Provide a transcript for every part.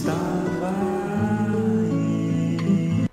estava aí.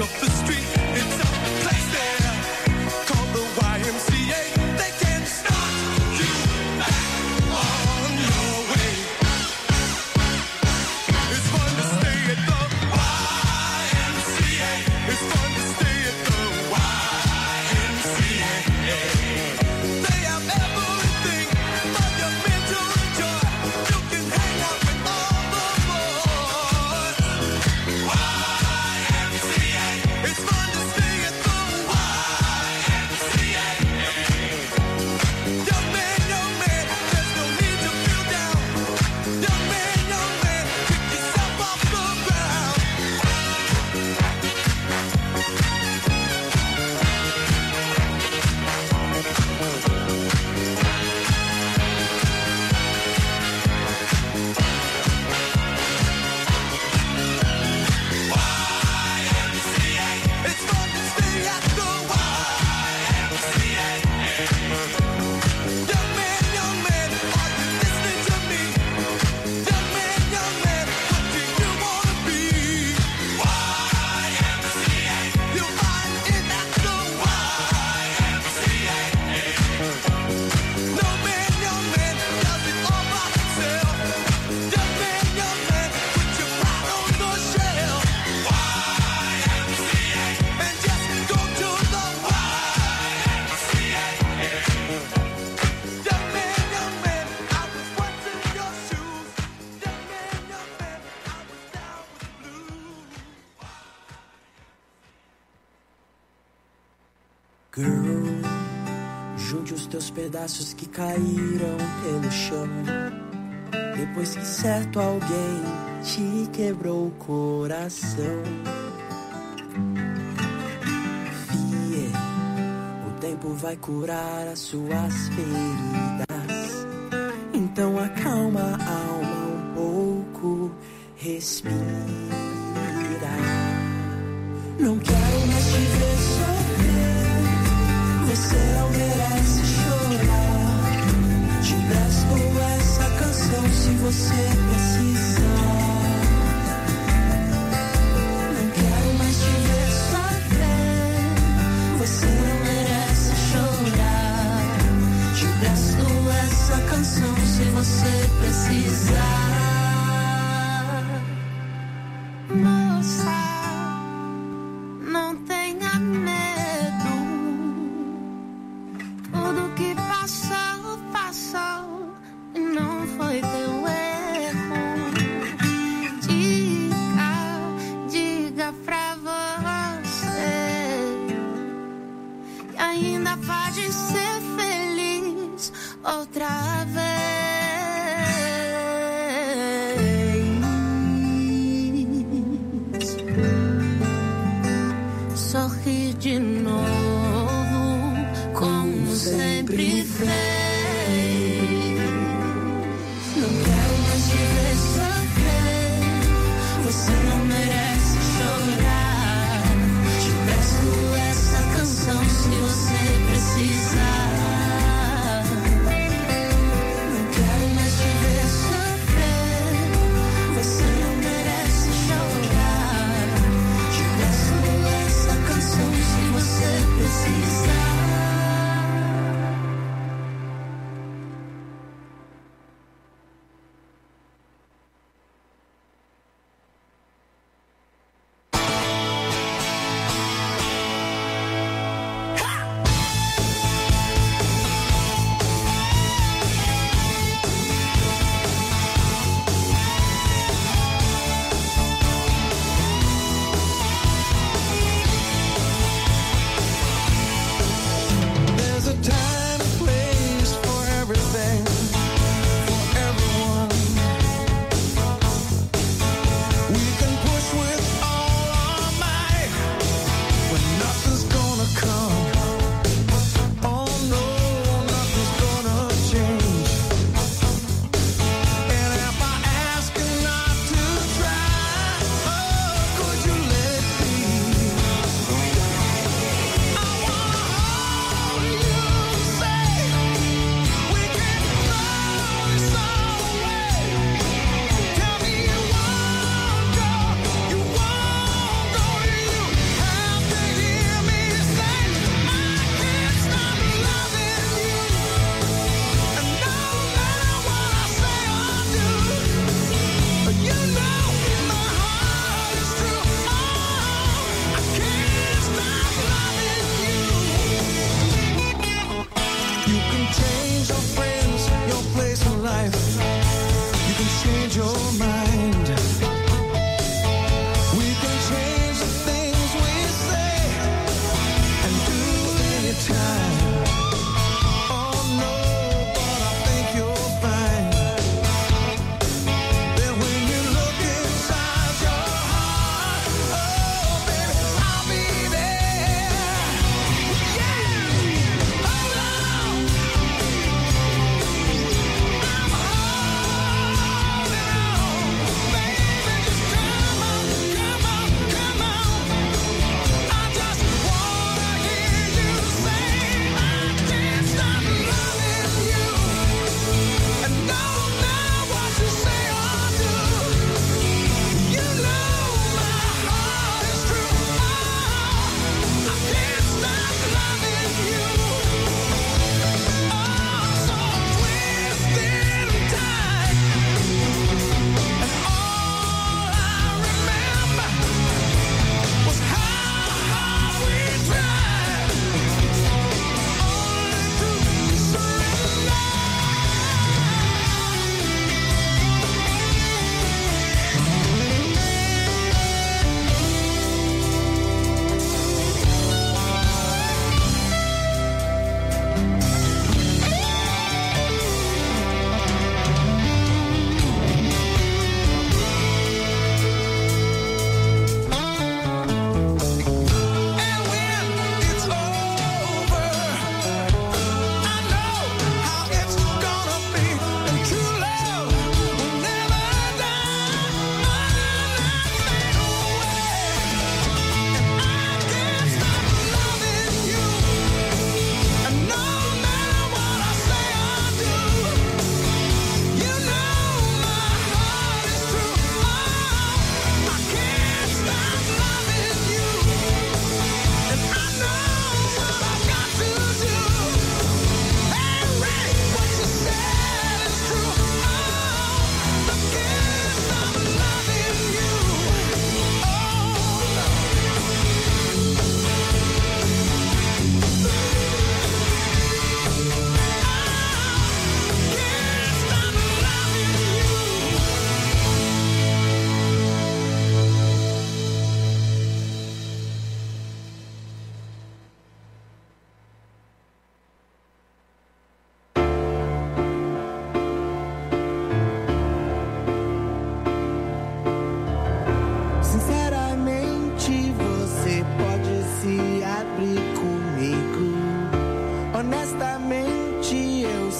Girl, junte os teus pedaços que caíram pelo chão, depois que certo alguém te quebrou o coração. Fie, o tempo vai curar as suas feridas, então acalma a alma um pouco, respira. Não quero mais te ver sofrer, você não merece chorar. Te presto essa canção se você precisar. Não quero mais te ver sofrer, você não merece chorar. Te presto essa canção se você precisar. Moça, não tenha medo. Tudo que passou, passou e não foi teu erro. Diga pra você que ainda pode ser feliz outra vez. Sorrir de novo, como sempre fez. Não quero mais te ver sofrer, você não merece chorar. Te peço essa canção se você precisar. Não quero mais te ver sofrer, você não merece chorar. Te peço essa canção se você precisar.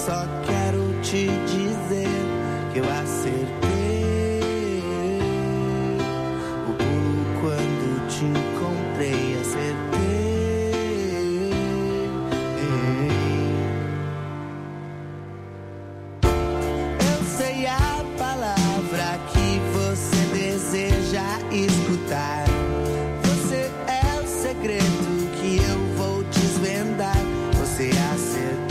só quero te dizer que eu acertei o pulo quando te encontrei, acertei. Eu sei a palavra que você deseja escutar. Você é o segredo que eu vou desvendar. Você acertou.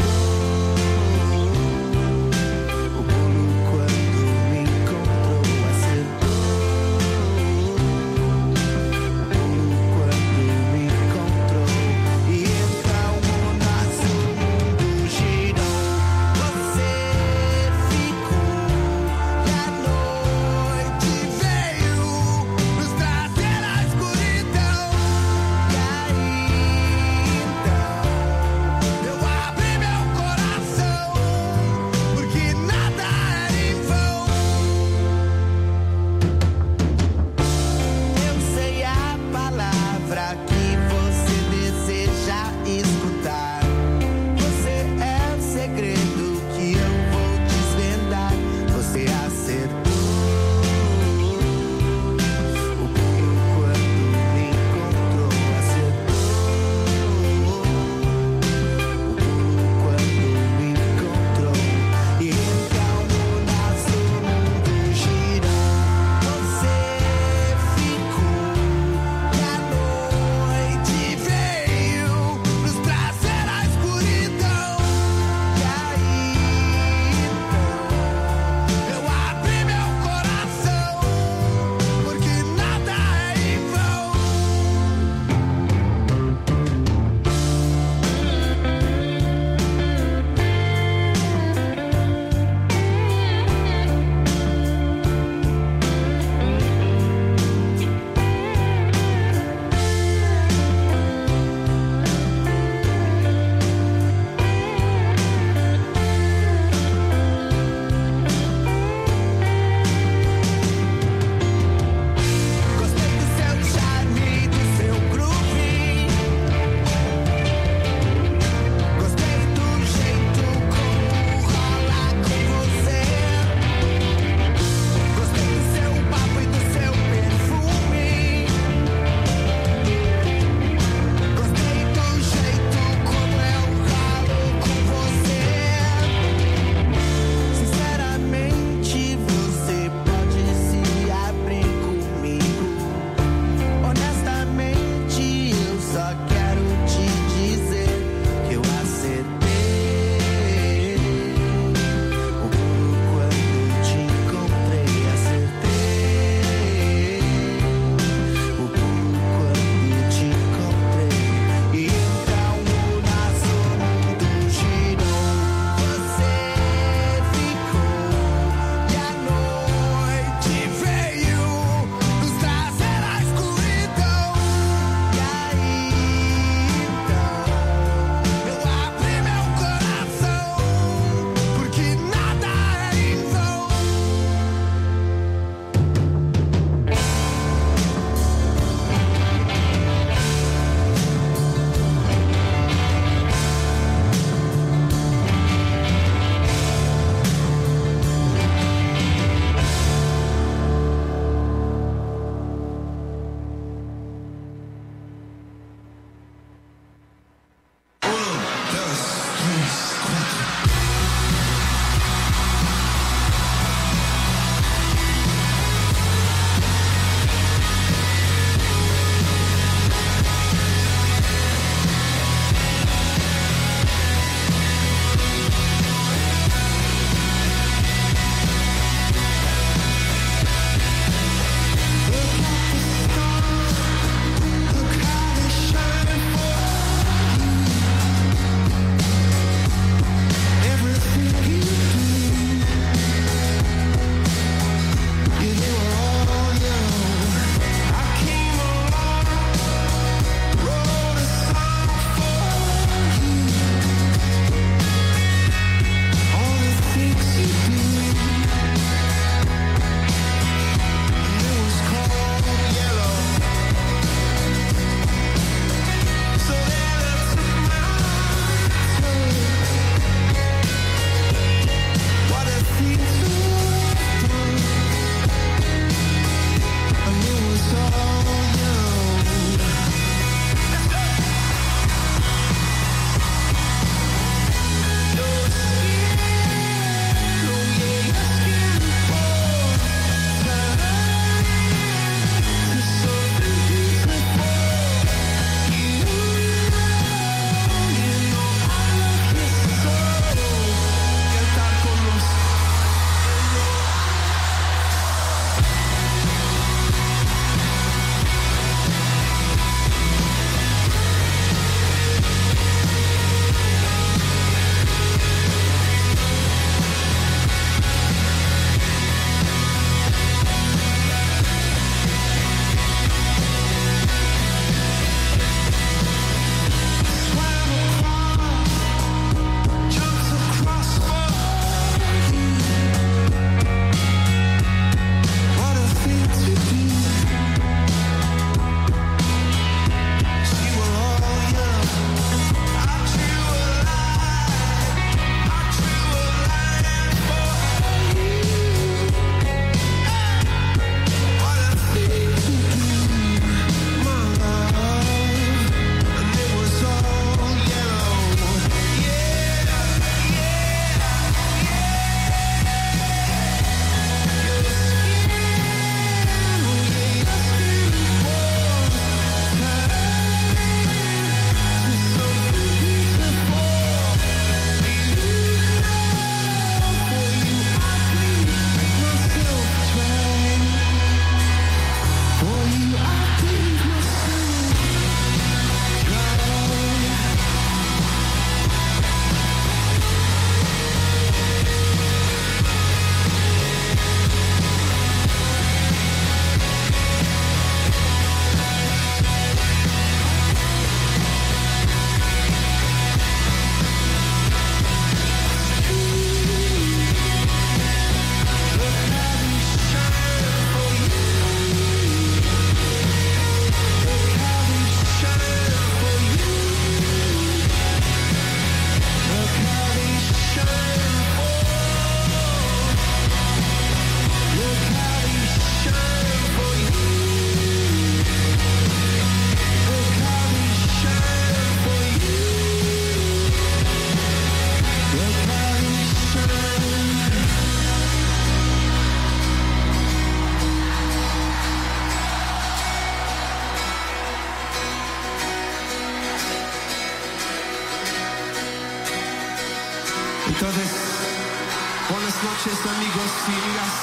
Entonces, buenas noches amigos y amigas,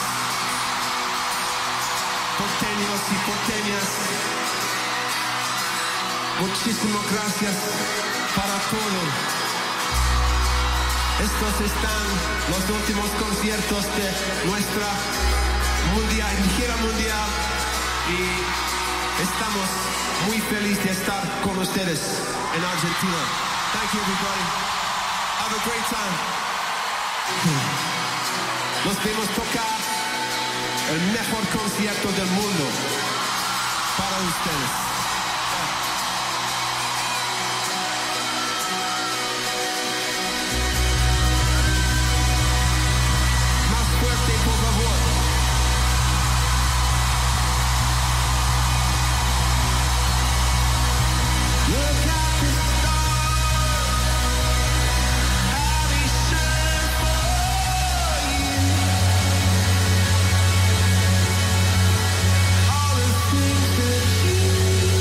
porteños y porteñas. Muchísimas gracias para todo. Estos están los últimos conciertos de nuestra gira mundial y estamos muy felices de estar con ustedes en Argentina. Thank you everybody. Have a great time. Nos vemos tocar el mejor concierto del mundo para ustedes. All the things that you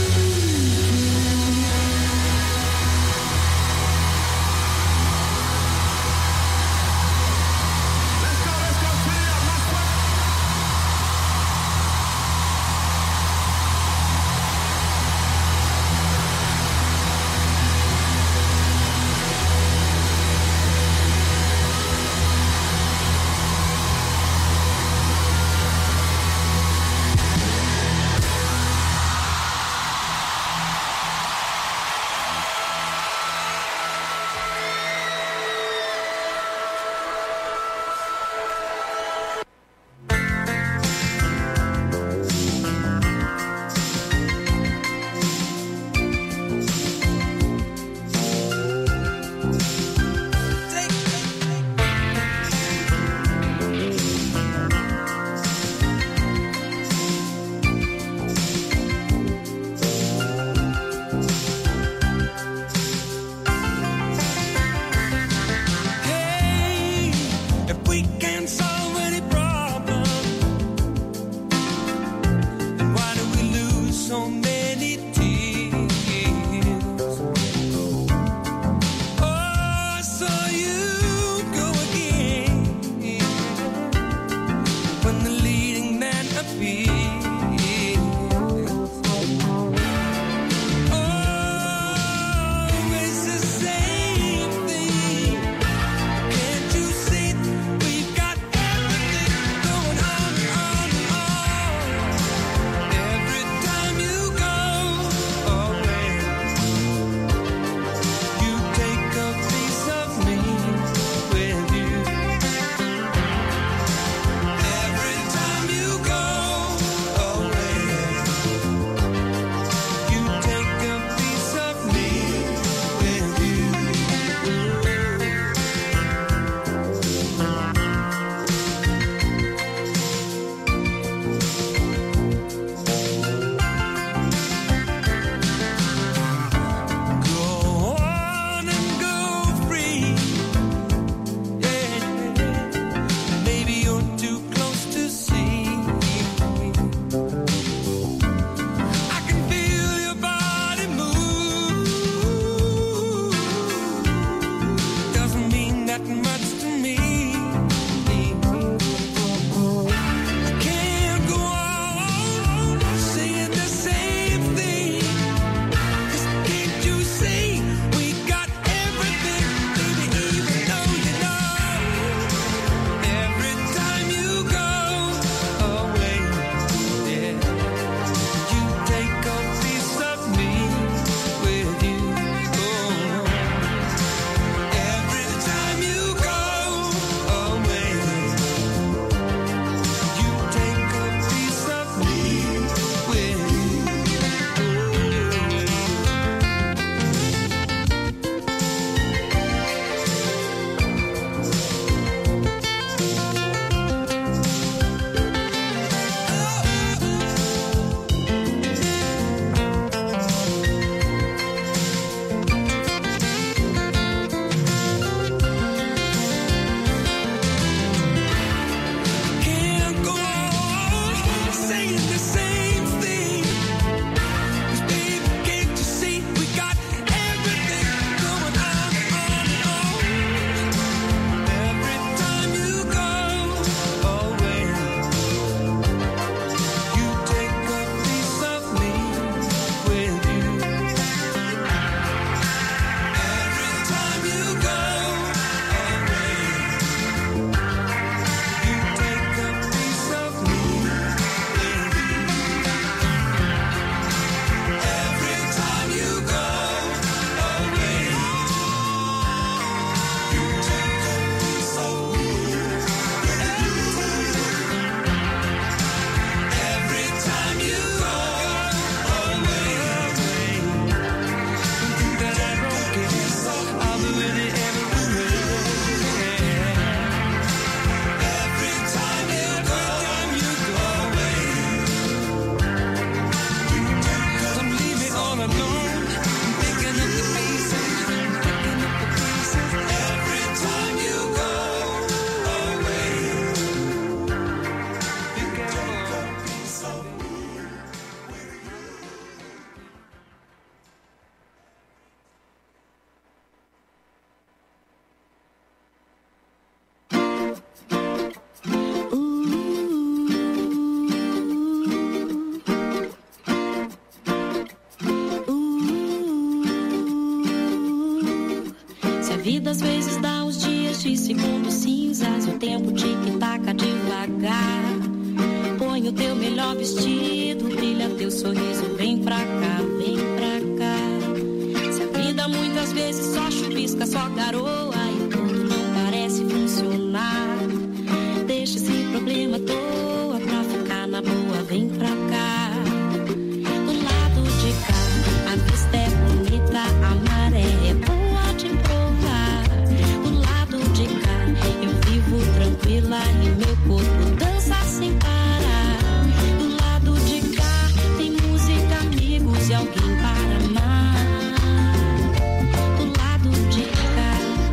vida às vezes dá uns dias de segundos cinzas e o tempo tic-taca devagar. Põe o teu melhor vestido, brilha teu sorriso, vem pra cá, vem pra cá. Se a vida muitas vezes só chuvisca, só garoa e tudo não parece funcionar, deixa esse problema à toa pra ficar na boa, vem pra cá. Do lado de cá, a vista é bonita, a maré é boa de provar. Do lado de cá, eu vivo tranquila e meu corpo dança sem parar. Do lado de cá, tem música, amigos e alguém para amar. Do lado de cá,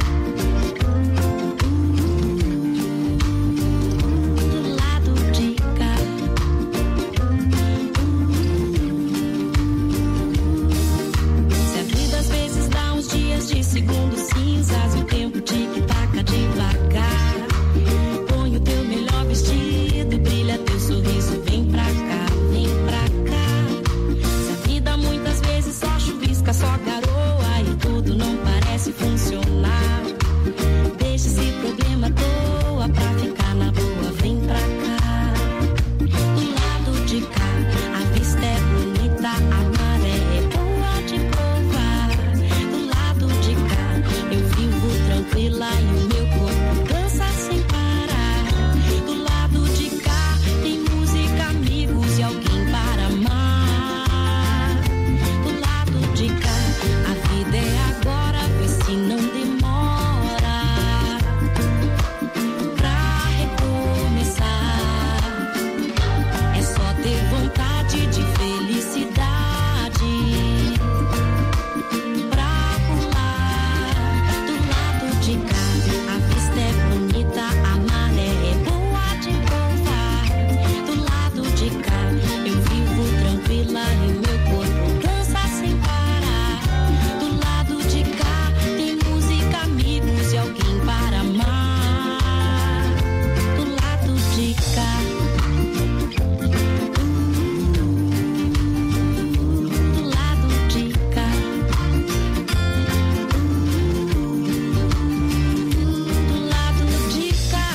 do lado de cá. Se a vida às vezes dá uns dias de segundos cinzas e o tempo tic-taca devagar, põe o teu melhor vestido, brilha teu sorriso, vem pra cá, vem pra cá. Se a vida muitas vezes só chuvisca, só garoa e tudo não parece funcionar, deixa esse problema à toa pra ficar na boa, vem pra cá. Do lado de cá, a vista é bonita, a maré é boa de provar. Do lado de cá, eu vivo tranquila e o meu corpo dança sem parar. Do lado de cá, tem música, amigos e alguém para amar. Do lado de cá, a vida é agora, vê se não demora pra recomeçar. É só ter vontade de felicidade pra pular. Do lado de cá, a vista é bonita, a maré é boa de provar. Do lado de cá, eu vivo tranquila e meu corpo dança sem parar. Do lado de cá, tem música, amigos e alguém para amar. Do lado de cá. Do lado de cá, do lado de cá.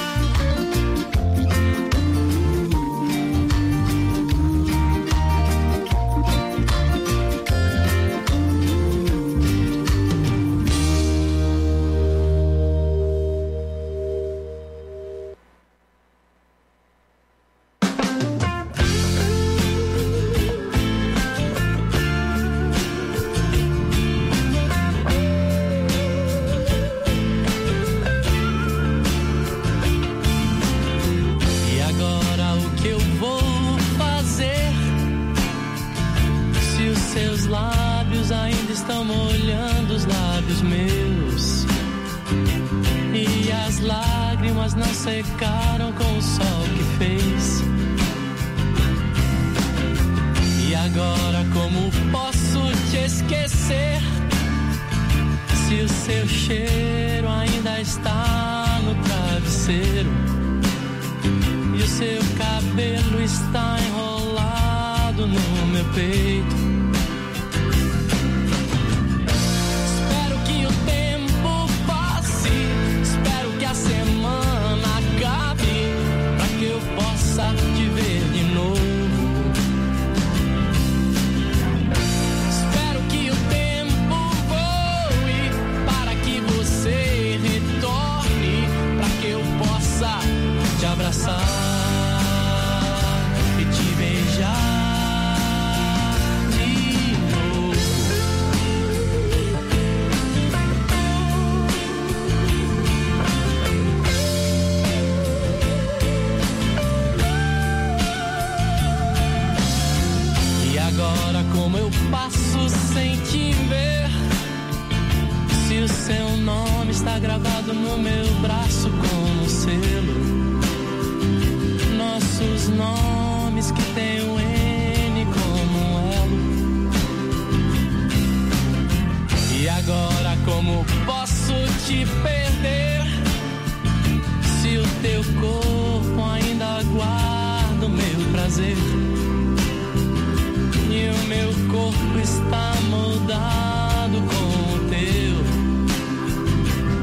E agora o que eu vou fazer? Se os seus lábios ainda estão molhando os lábios meus, e as lágrimas não secaram com o sol que fez. E agora como posso te esquecer? Se o seu cheiro ainda está no travesseiro e o seu cabelo está enrolado no meu peito. Espero que o tempo passe, espero que a semana acabe, pra que eu possa te ver de novo. Espero que o tempo voe para que você retorne, pra que eu possa te abraçar e te beijar de novo. E agora como eu passo sem te ver? Se o seu nome está gravado no meu braço como um selo, nossos nomes que tem o N como um elo. E agora como posso te perder? Se o teu corpo ainda guarda o meu prazer e o meu corpo está moldado com o teu.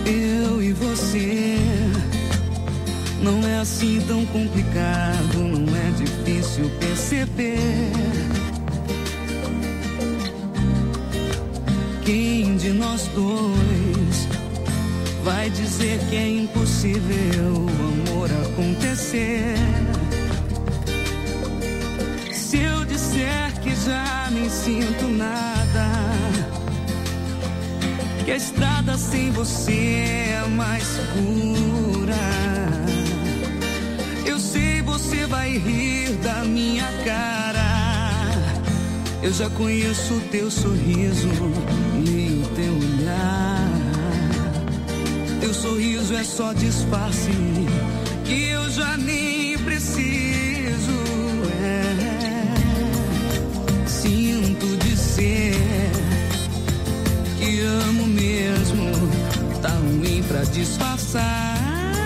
Eu e você, não é assim tão complicado, não é difícil perceber. Quem de nós dois vai dizer que é impossível o amor acontecer? Se eu disser que já nem sinto nada, que a estrada sem você é mais segura, eu sei você vai rir da minha cara. Eu já conheço o teu sorriso, leio o teu olhar. Teu sorriso é só disfarce, que eu já nem preciso. Sinto dizer que amo mesmo, tá ruim pra disfarçar.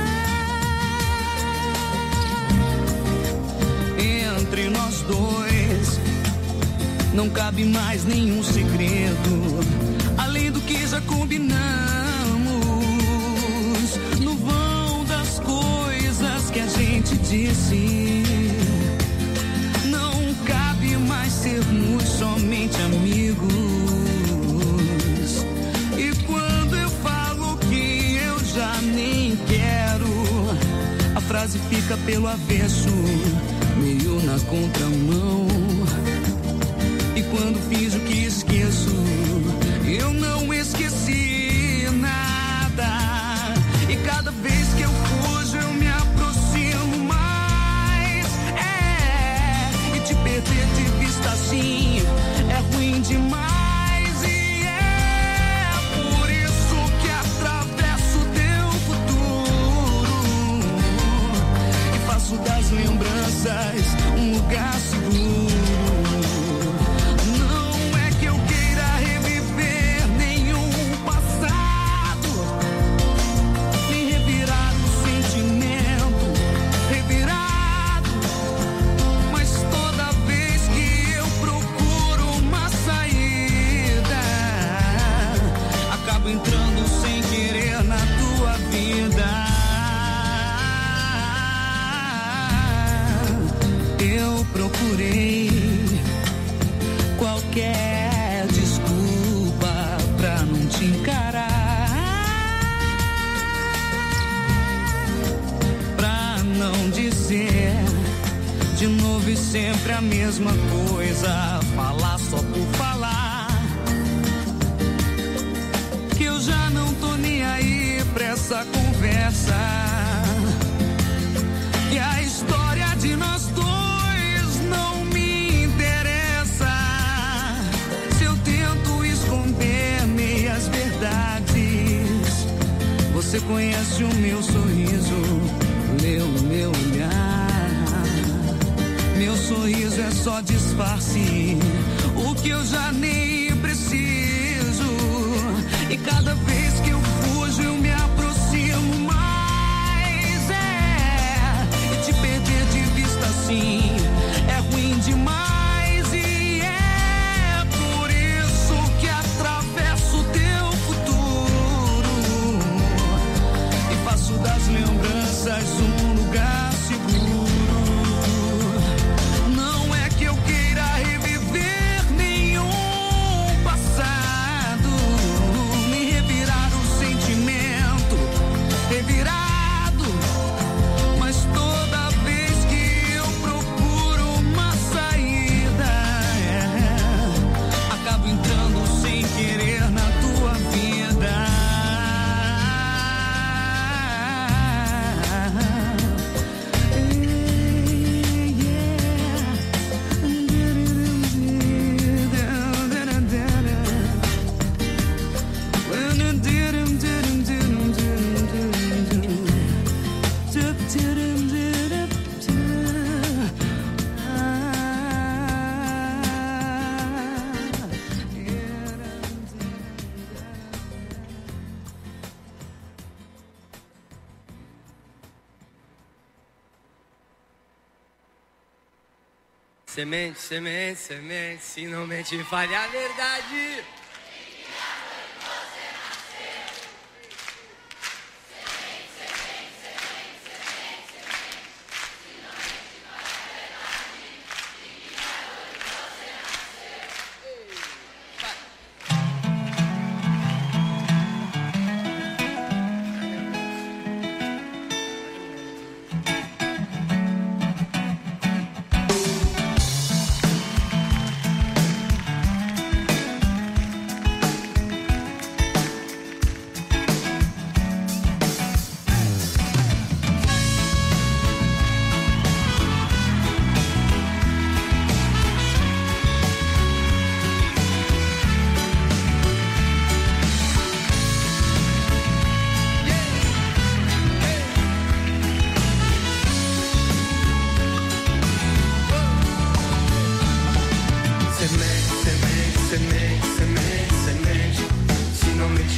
Entre nós dois não cabe mais nenhum segredo, além do que já combinamos. No vão das coisas que a gente disse, não cabe mais sermos somente amigos. E quando eu falo que eu já nem quero, a frase fica pelo avesso, meio na contramão. E quando fiz o que esqueço, eu não esqueci nada. E cada vez que eu fujo, eu me aproximo mais. E te perder de vista assim é ruim demais. E é por isso que atravesso teu futuro e faço das lembranças um lugar seguro. Procurei qualquer desculpa pra não te encarar, pra não dizer de novo e sempre a mesma coisa, falar só por falar, que eu já não tô nem aí pra essa conversa, que a história de nós dois não me interessa. Se eu tento esconder meias verdades, você conhece o meu sorriso, leu o meu olhar. Meu sorriso é só disfarce, o que eu já nem preciso. E cada vez que eu fujo, eu me aproximo mais. E te perder de vista assim é ruim demais. E é por isso que atravesso teu futuro e faço das lembranças um lugar seguro. Não é que eu queira reviver nenhum passado, me revirar o sentimento revirado, mas toda vez que eu procuro uma saída, acabo entrando sem querer na tua vida. Semente, semente, semente, se não mente, fale a verdade.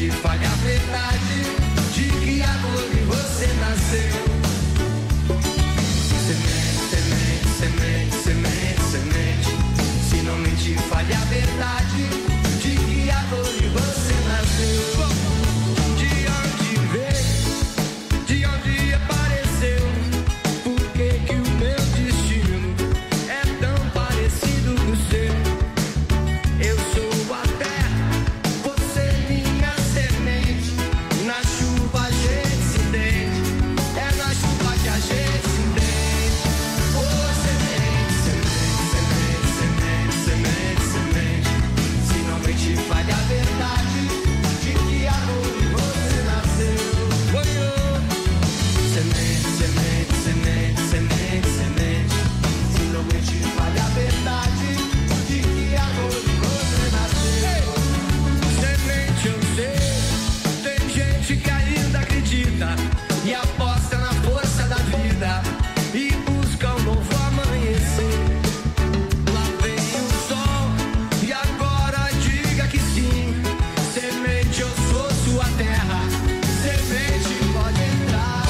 Semente, fale a verdade de que amor e você nasceu. Semente, semente, semente, semente, semente. Se não mente, fale a verdade de que amor e você nasceu. De onde veio, de onde apareceu? Por que que o meu destino é tão parecido com o seu? Eu sou a terra, você minha semente. Na chuva a gente se entende, é na chuva que a gente se entende. Oh, semente, semente, semente, semente, semente, semente. Se não mente, fale a verdade de que amor e você nasceu. Oh, oh. Semente, semente, semente, semente, semente. Se não mente, fale a verdade de que amor e você nasceu. Semente, eu sei, tem gente que ainda acredita e aposta na força da vida e busca um novo amanhecer. Lá vem o sol e agora diga que sim. Semente, eu sou sua terra. Semente, pode entrar.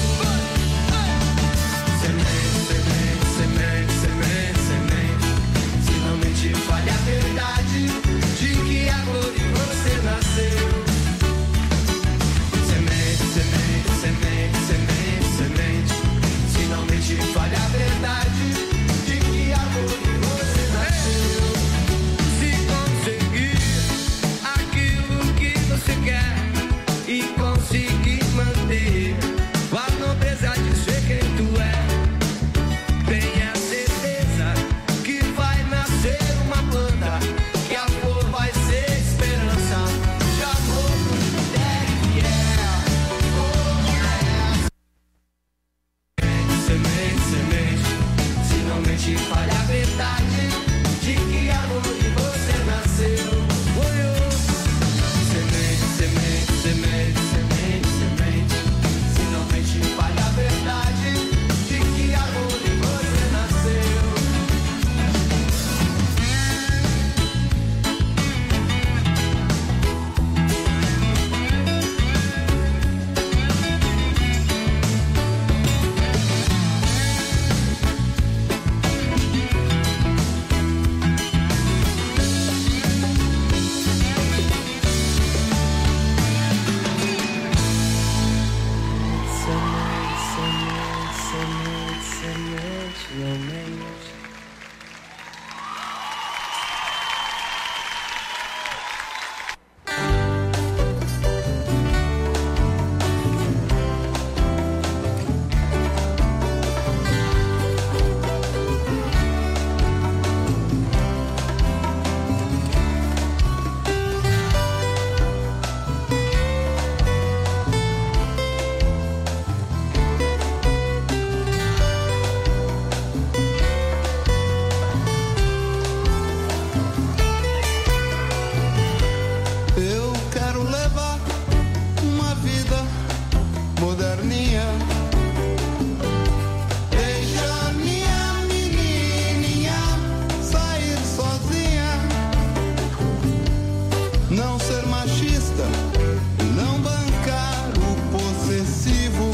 Semente, semente, semente, semente, semente. Se não mente, fale a verdade de que amor e você nasceu. Semente, semente, semente, semente, semente. Se não mente, fale a verdade de que amor e você nasceu. Se conseguir aquilo que você quer e conseguir manter a nobreza de ser quem tu é, tenha certeza que vai nascer uma planta, que a flor vai ser esperança de amor pro mulher que é. Semente, semente, se não mente, fale a verdade de que amor e você nasceu. Oi, oi. Semente, semente, semente, semente, semente. Se não mente, fale a verdade de que amor e você nasceu. Semente, semente, semente, não mente. Eu quero levar uma vida moderninha. Deixa minha menininha sair sozinha. Não ser machista, não bancar o possessivo.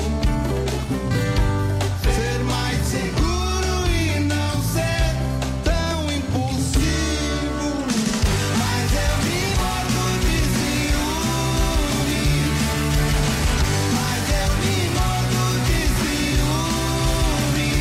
Ser mais seguro e não ser tão impulsivo. Mas eu me mordo de ciúme. Mas eu me mordo de ciúme.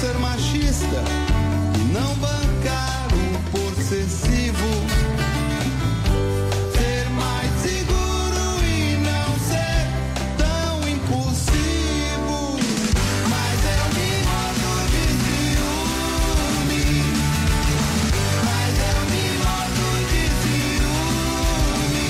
ser machista e não bancar o possessivo. Ser mais seguro e não ser tão impulsivo. Mas eu me mordo de ciúme. Mas eu me mordo de ciúme.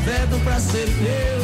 decreto pra ser meu.